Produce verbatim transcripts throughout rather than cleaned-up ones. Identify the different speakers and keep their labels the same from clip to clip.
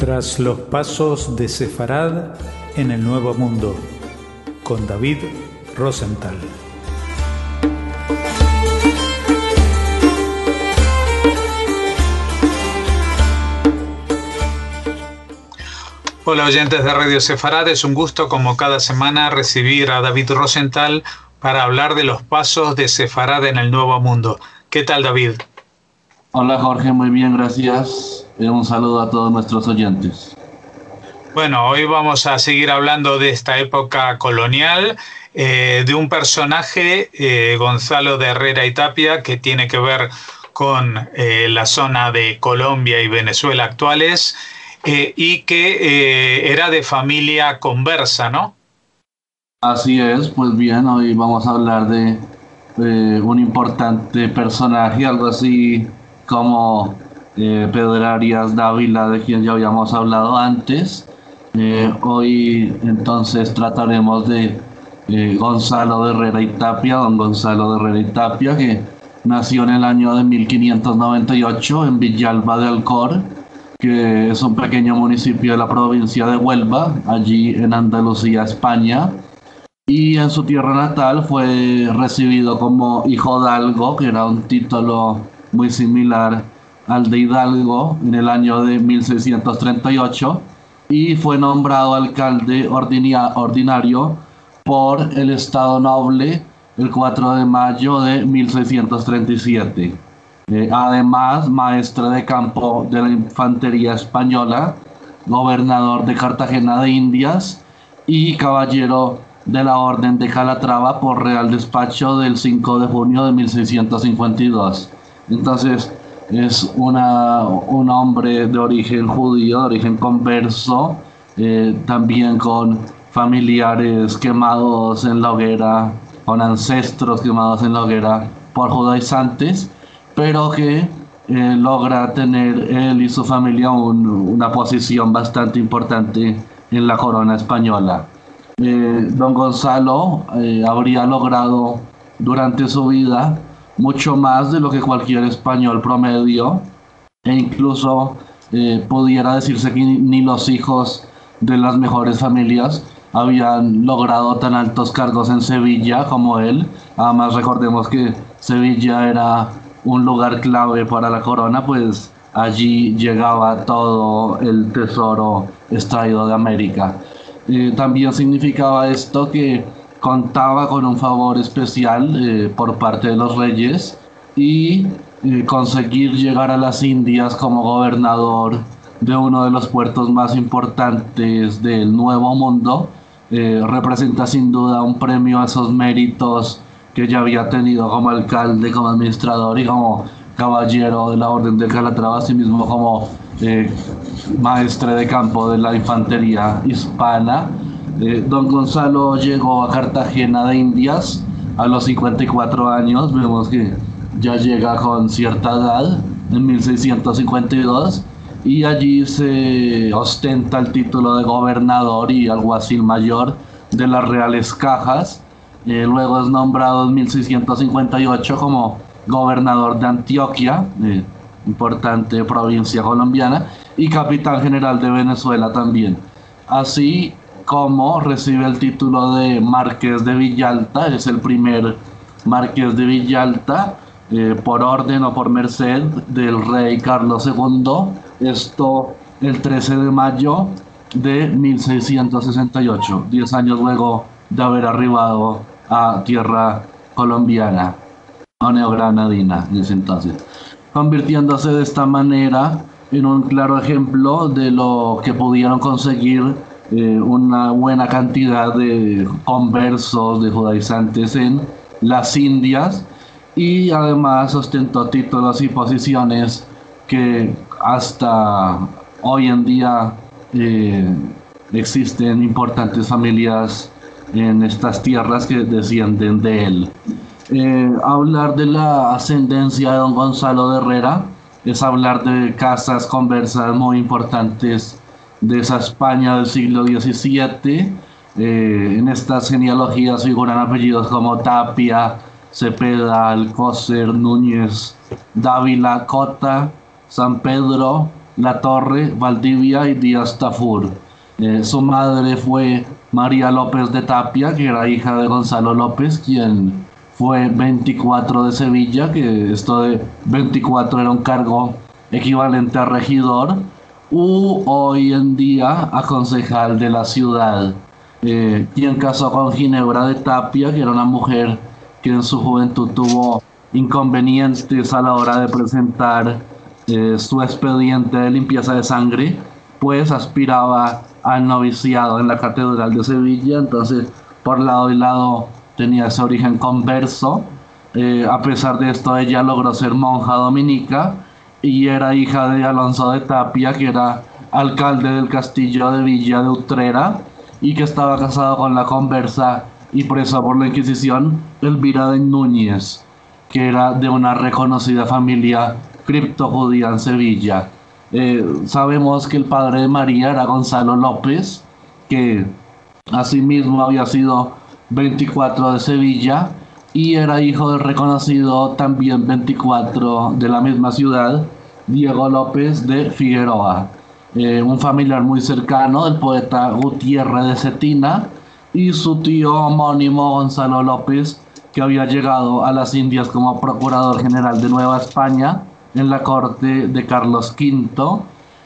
Speaker 1: Tras los pasos de Sefarad en el Nuevo Mundo, con David Rosenthal.
Speaker 2: Hola oyentes de Radio Sefarad, es un gusto como cada semana recibir a David Rosenthal para hablar de los pasos de Sefarad en el Nuevo Mundo. ¿Qué tal, David?
Speaker 3: Hola Jorge, muy bien, gracias. Un saludo a todos nuestros oyentes.
Speaker 2: Bueno, hoy vamos a seguir hablando de esta época colonial, eh, de un personaje, eh, Gonzalo de Herrera y Tapia, que tiene que ver con eh, la zona de Colombia y Venezuela actuales, eh, y que eh, era de familia conversa, ¿no?
Speaker 3: Así es, pues bien, hoy vamos a hablar de eh, un importante personaje, algo así como eh, Pedro Arias Dávila, de quien ya habíamos hablado antes. Eh, hoy entonces trataremos de eh, Gonzalo de Herrera y Tapia, don Gonzalo de Herrera y Tapia, que nació en el año de mil quinientos noventa y ocho en Villalba de Alcor, que es un pequeño municipio de la provincia de Huelva, allí en Andalucía, España. Y en su tierra natal fue recibido como hijo Dalgo, que era un título muy similar al de Hidalgo, en el año de mil seiscientos treinta y ocho, y fue nombrado alcalde ordinia, ordinario por el Estado Noble el cuatro de mayo de mil seiscientos treinta y siete. Eh, además, maestre de campo de la infantería española, gobernador de Cartagena de Indias y caballero de la Orden de Calatrava por Real Despacho del cinco de junio de mil seiscientos cincuenta y dos. Entonces, es una, un hombre de origen judío, de origen converso, eh, también con familiares quemados en la hoguera, con ancestros quemados en la hoguera por judaizantes, pero que eh, logra tener él y su familia un, una posición bastante importante en la corona española. Eh, don Gonzalo eh, habría logrado durante su vida mucho más de lo que cualquier español promedio, e incluso eh, pudiera decirse que ni los hijos de las mejores familias habían logrado tan altos cargos en Sevilla como él. Además, recordemos que Sevilla era un lugar clave para la corona, pues allí llegaba todo el tesoro extraído de América. Eh, también significaba esto que contaba con un favor especial eh, por parte de los reyes, y eh, conseguir llegar a las Indias como gobernador de uno de los puertos más importantes del Nuevo Mundo eh, representa sin duda un premio a esos méritos que ya había tenido como alcalde, como administrador y como caballero de la Orden de Calatrava, así mismo como eh, maestre de campo de la infantería hispana. Eh, don Gonzalo llegó a Cartagena de Indias a los cincuenta y cuatro años, vemos que ya llega con cierta edad, en mil seiscientos cincuenta y dos, y allí se ostenta el título de gobernador y alguacil mayor de las Reales Cajas. Eh, luego es nombrado en mil seiscientos cincuenta y ocho como gobernador de Antioquia, eh, importante provincia colombiana, y capitán general de Venezuela también. Así como recibe el título de Marqués de Villalta, es el primer Marqués de Villalta eh, por orden o por merced del rey Carlos segundo, esto el trece de mayo de mil seiscientos sesenta y ocho, diez años luego de haber arribado a tierra colombiana o neogranadina en ese entonces, convirtiéndose de esta manera en un claro ejemplo de lo que pudieron conseguir Eh, una buena cantidad de conversos, de judaizantes en las Indias, y además ostentó títulos y posiciones que hasta hoy en día eh, existen importantes familias en estas tierras que descienden de él. Eh, hablar de la ascendencia de don Gonzalo de Herrera es hablar de casas conversas muy importantes de esa España del siglo diecisiete. Eh, en estas genealogías figuran apellidos como Tapia, Cepeda, Alcócer, Núñez, Dávila, Cota, San Pedro, La Torre, Valdivia y Díaz Tafur. Eh, su madre fue María López de Tapia, que era hija de Gonzalo López, quien fue veinticuatro de Sevilla, que esto de veinticuatro era un cargo equivalente a regidor, u hoy en día a concejal de la ciudad, eh, quien casó con Ginebra de Tapia, que era una mujer que en su juventud tuvo inconvenientes a la hora de presentar eh, su expediente de limpieza de sangre, pues aspiraba al noviciado en la Catedral de Sevilla. Entonces por lado y lado tenía ese origen converso. Eh, a pesar de esto, ella logró ser monja dominica y era hija de Alonso de Tapia, que era alcalde del castillo de Villa de Utrera y que estaba casado con la conversa y presa por la Inquisición Elvira de Núñez, que era de una reconocida familia criptojudía en Sevilla. Eh, sabemos que el padre de María era Gonzalo López, que asimismo había sido veinticuatro de Sevilla y era hijo del reconocido también veinticuatro de la misma ciudad, Diego López de Figueroa, eh, un familiar muy cercano del poeta Gutiérrez de Cetina, y su tío homónimo Gonzalo López, que había llegado a las Indias como procurador general de Nueva España en la corte de Carlos quinto.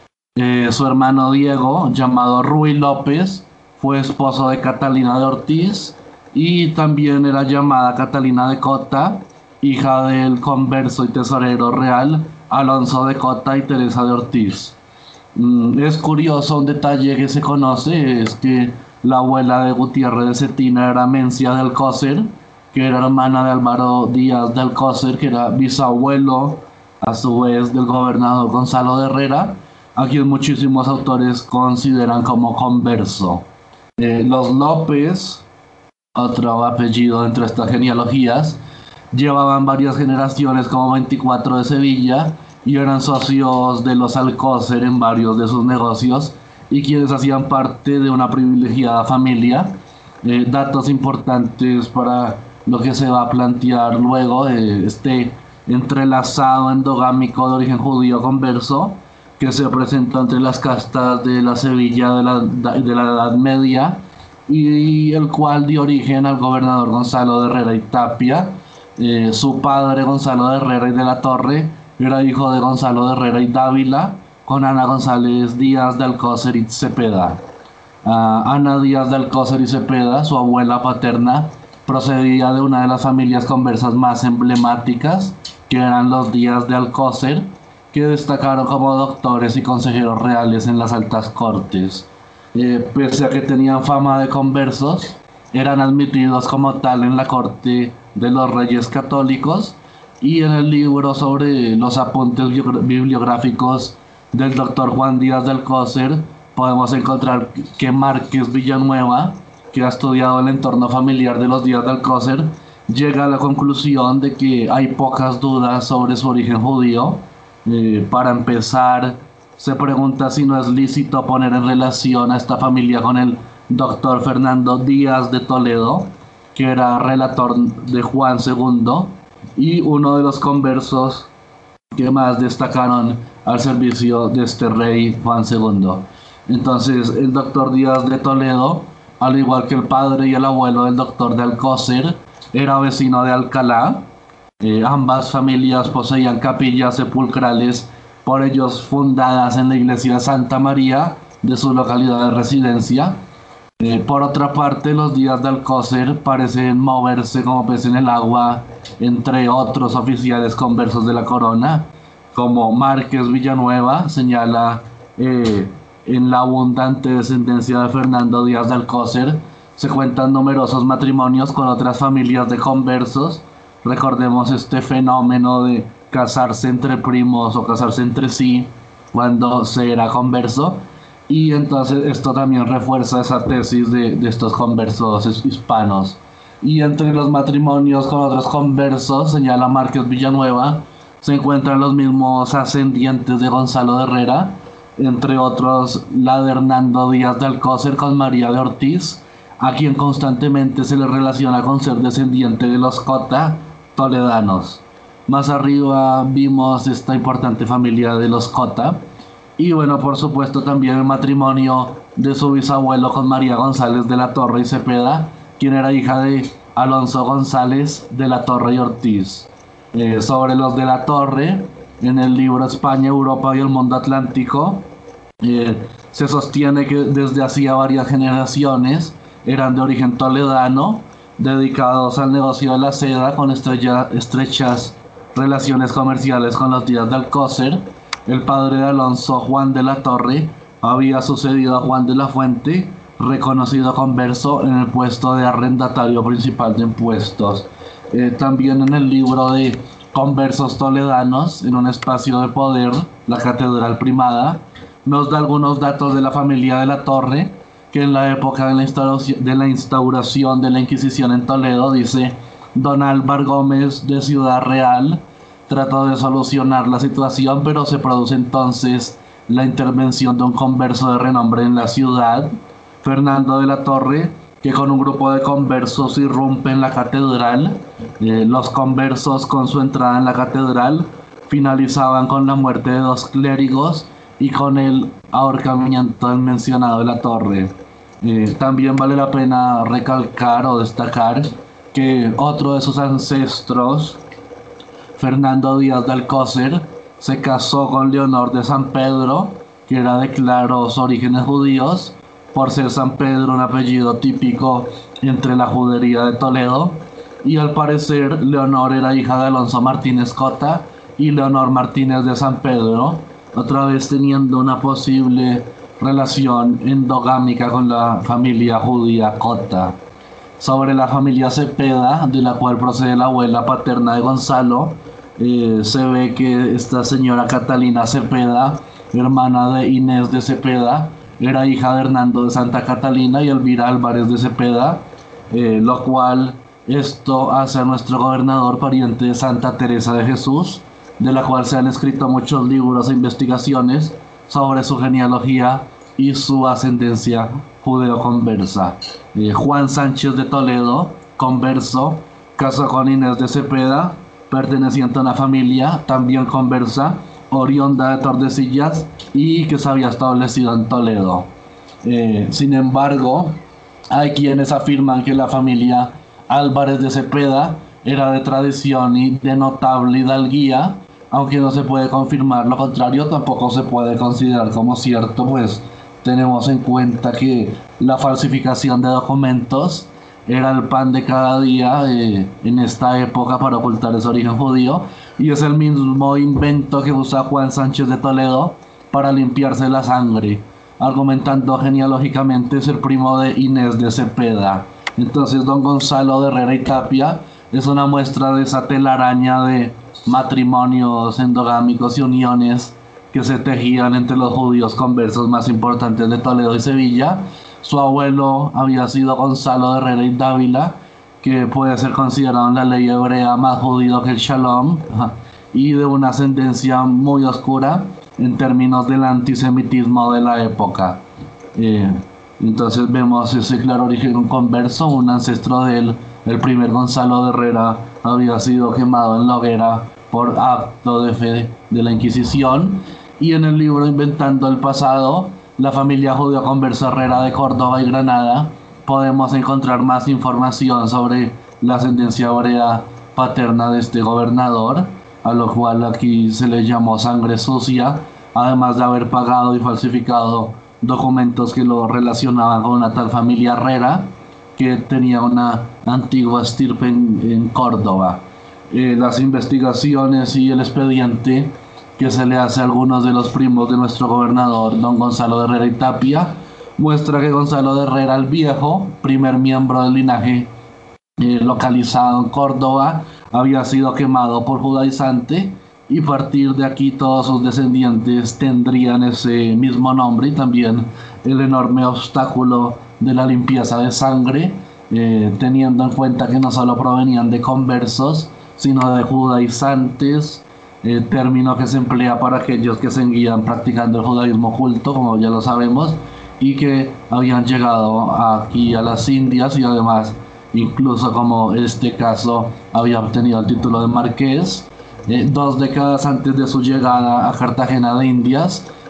Speaker 3: Eh, su hermano Diego, llamado Ruy López, fue esposo de Catalina de Ortiz, y también era llamada Catalina de Cota, hija del converso y tesorero real Alonso de Cota y Teresa de Ortiz. Mm, es curioso, un detalle que se conoce es que la abuela de Gutiérrez de Cetina era Mencia de Alcócer, que era hermana de Álvaro Díaz de Alcócer, que era bisabuelo a su vez del gobernador Gonzalo de Herrera, a quien muchísimos autores consideran como converso. Eh, los López, otro apellido entre estas genealogías, llevaban varias generaciones como veinticuatro de Sevilla y eran socios de los Alcócer en varios de sus negocios y quienes hacían parte de una privilegiada familia. Eh, datos importantes para lo que se va a plantear luego, eh, este entrelazado endogámico de origen judío converso que se presentó entre las castas de la Sevilla de la, de la Edad Media, y el cual dio origen al gobernador Gonzalo de Herrera y Tapia. Eh, su padre, Gonzalo de Herrera y de la Torre, era hijo de Gonzalo de Herrera y Dávila con Ana González Díaz de Alcócer y Cepeda. Uh, Ana Díaz de Alcócer y Cepeda, su abuela paterna, procedía de una de las familias conversas más emblemáticas, que eran los Díaz de Alcócer, que destacaron como doctores y consejeros reales en las altas cortes. Eh, pese a que tenían fama de conversos, eran admitidos como tal en la corte de los reyes católicos, y en el libro sobre los apuntes bibliográficos del doctor Juan Díaz de Alcócer podemos encontrar que Márquez Villanueva, que ha estudiado el entorno familiar de los Díaz de Alcócer, llega a la conclusión de que hay pocas dudas sobre su origen judío. Eh, para empezar, se pregunta si no es lícito poner en relación a esta familia con el doctor Fernando Díaz de Toledo, que era relator de Juan segundo y uno de los conversos que más destacaron al servicio de este rey Juan segundo. Entonces, el doctor Díaz de Toledo, al igual que el padre y el abuelo del doctor de Alcócer, era vecino de Alcalá. Eh, ambas familias poseían capillas sepulcrales por ellos fundadas en la iglesia de Santa María de su localidad de residencia. Eh, por otra parte, los Díaz de Alcócer parecen moverse como pez en el agua entre otros oficiales conversos de la corona, como Márquez Villanueva señala eh, en la abundante descendencia de Fernando Díaz de Alcócer se cuentan numerosos matrimonios con otras familias de conversos. Recordemos este fenómeno de casarse entre primos o casarse entre sí cuando se era converso, y entonces esto también refuerza esa tesis de, de estos conversos hispanos. Y entre los matrimonios con otros conversos, señala Márquez Villanueva, se encuentran los mismos ascendientes de Gonzalo de Herrera, entre otros la de Hernando Díaz de Alcócer con María de Ortiz, a quien constantemente se le relaciona con ser descendiente de los Cota toledanos. Más arriba vimos esta importante familia de los Cota, Y bueno, por supuesto también el matrimonio de su bisabuelo con María González de la Torre y Cepeda, quien era hija de Alonso González de la Torre y Ortiz. Eh, sobre los de la Torre, en el libro España, Europa y el Mundo Atlántico, eh, se sostiene que desde hacía varias generaciones eran de origen toledano, dedicados al negocio de la seda con estrella, estrechas relaciones comerciales con los días de Alcócer. El padre de Alonso, Juan de la Torre, había sucedido a Juan de la Fuente, reconocido converso, en el puesto de arrendatario principal de impuestos. Eh, también en el libro de Conversos Toledanos, en un espacio de poder, la Catedral Primada, nos da algunos datos de la familia de la Torre, que en la época de la instauración de la, instauración de la Inquisición en Toledo, dice, don Álvar Gómez de Ciudad Real trató de solucionar la situación, pero se produce entonces la intervención de un converso de renombre en la ciudad, Fernando de la Torre, que con un grupo de conversos irrumpe en la catedral. Eh, los conversos, con su entrada en la catedral, finalizaban con la muerte de dos clérigos y con el ahorcamiento del mencionado de la Torre. Eh, también vale la pena recalcar o destacar que otro de sus ancestros, Fernando Díaz de Alcócer, se casó con Leonor de San Pedro, que era de claros orígenes judíos, por ser San Pedro un apellido típico entre la judería de Toledo, y al parecer Leonor era hija de Alonso Martínez Cota y Leonor Martínez de San Pedro, otra vez teniendo una posible relación endogámica con la familia judía Cota. Sobre la familia Cepeda, de la cual procede la abuela paterna de Gonzalo, eh, se ve que esta señora Catalina Cepeda, hermana de Inés de Cepeda, era hija de Hernando de Santa Catalina y Elvira Álvarez de Cepeda, eh, lo cual esto hace a nuestro gobernador pariente de Santa Teresa de Jesús, de la cual se han escrito muchos libros e investigaciones sobre su genealogía y su ascendencia judeo-conversa. Eh, Juan Sánchez de Toledo, converso, casó con Inés de Cepeda, perteneciente a una familia también conversa, oriunda de Tordesillas y que se había establecido en Toledo. Eh, sin embargo, hay quienes afirman que la familia Álvarez de Cepeda era de tradición y de notable hidalguía, aunque no se puede confirmar lo contrario, tampoco se puede considerar como cierto, pues tenemos en cuenta que la falsificación de documentos era el pan de cada día eh, en esta época para ocultar ese origen judío, y es el mismo invento que usa Juan Sánchez de Toledo para limpiarse la sangre, argumentando genealógicamente es el primo de Inés de Cepeda. Entonces don Gonzalo de Herrera y Tapia es una muestra de esa telaraña de matrimonios endogámicos y uniones que se tejían entre los judíos conversos más importantes de Toledo y Sevilla. Su abuelo había sido Gonzalo de Herrera y Dávila, que puede ser considerado en la ley hebrea más judío que el Shalom, y de una ascendencia muy oscura en términos del antisemitismo de la época. Eh, entonces vemos ese claro origen converso, un ancestro de él, el primer Gonzalo de Herrera, había sido quemado en la hoguera por acto de fe de la Inquisición. Y en el libro Inventando el Pasado, la familia judío conversa Herrera de Córdoba y Granada, podemos encontrar más información sobre la ascendencia hebrea paterna de este gobernador, a lo cual aquí se le llamó sangre sucia, además de haber pagado y falsificado documentos que lo relacionaban con una tal familia Herrera, que tenía una antigua estirpe en, en Córdoba. Eh, las investigaciones y el expediente que se le hace a algunos de los primos de nuestro gobernador, don Gonzalo de Herrera y Tapia, muestra que Gonzalo de Herrera el Viejo, primer miembro del linaje eh, localizado en Córdoba, había sido quemado por judaizante, y a partir de aquí todos sus descendientes tendrían ese mismo nombre, y también el enorme obstáculo de la limpieza de sangre, eh, teniendo en cuenta que no solo provenían de conversos, sino de judaizantes, eh, término que se emplea para aquellos que seguían practicando el judaísmo oculto, como ya lo sabemos, y que habían llegado aquí a las Indias, y además, incluso como este caso, había obtenido el título de marqués. Eh, dos décadas antes de su llegada a Cartagena de Indias,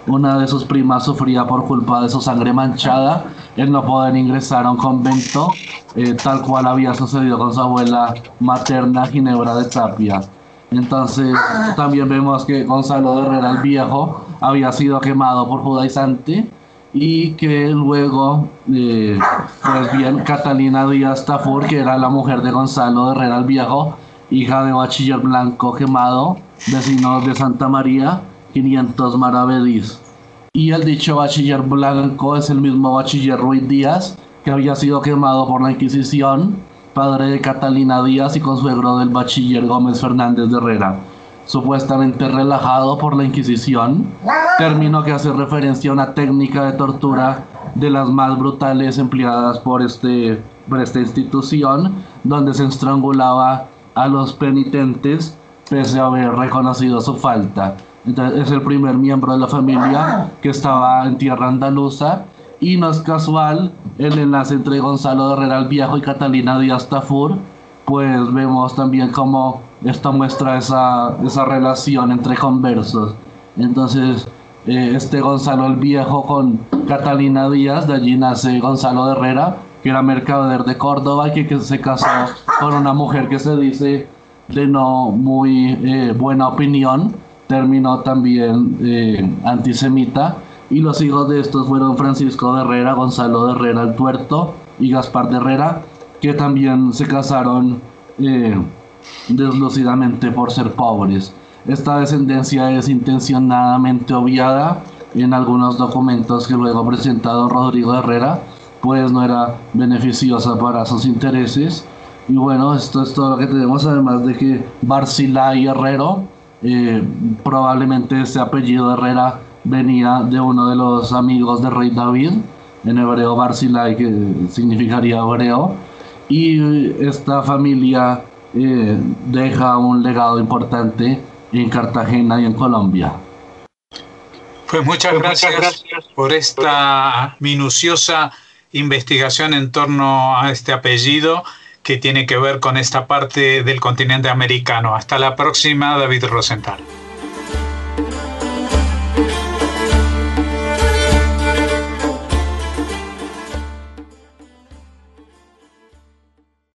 Speaker 3: una de sus primas sufría por culpa de su sangre manchada el no poder ingresar a un convento, eh, tal cual había sucedido con su abuela materna Ginebra de Tapia. Entonces también vemos que Gonzalo de Herrera el Viejo había sido quemado por judaizante y que luego, eh, pues bien, Catalina Díaz Tafur, que era la mujer de Gonzalo de Herrera el Viejo, hija de bachiller blanco quemado, vecino de Santa María, quinientos maravedís. Y el dicho bachiller blanco es el mismo bachiller Ruiz Díaz, que había sido quemado por la Inquisición, padre de Catalina Díaz y consuegro del bachiller Gómez Fernández de Herrera, supuestamente relajado por la Inquisición, término que hace referencia a una técnica de tortura de las más brutales empleadas por, este, por esta institución, donde se estrangulaba a los penitentes pese a haber reconocido su falta. Entonces es el primer miembro de la familia que estaba en tierra andaluza, y no es casual el enlace entre Gonzalo de Herrera el Viejo y Catalina Díaz Tafur, pues vemos también cómo esto muestra esa, esa relación entre conversos. Entonces eh, este Gonzalo el Viejo con Catalina Díaz, de allí nace Gonzalo de Herrera, que era mercader de Córdoba y que, que se casó con una mujer que se dice de no muy eh, buena opinión, terminó también eh, antisemita, y los hijos de estos fueron Francisco de Herrera, Gonzalo de Herrera el Tuerto y Gaspar de Herrera, que también se casaron eh, deslucidamente por ser pobres. Esta descendencia es intencionadamente obviada en algunos documentos que luego presenta don Rodrigo de Herrera, pues no era beneficiosa para sus intereses. Y bueno, esto es todo lo que tenemos, además de que Barcilay Herrero, eh, probablemente este apellido Herrera venía de uno de los amigos del rey David, en hebreo Barzilai, que significaría hebreo, y esta familia eh, deja un legado importante en Cartagena y en Colombia.
Speaker 2: Pues muchas gracias, muchas gracias por esta minuciosa investigación en torno a este apellido que tiene que ver con esta parte del continente americano. Hasta la próxima, David Rosenthal.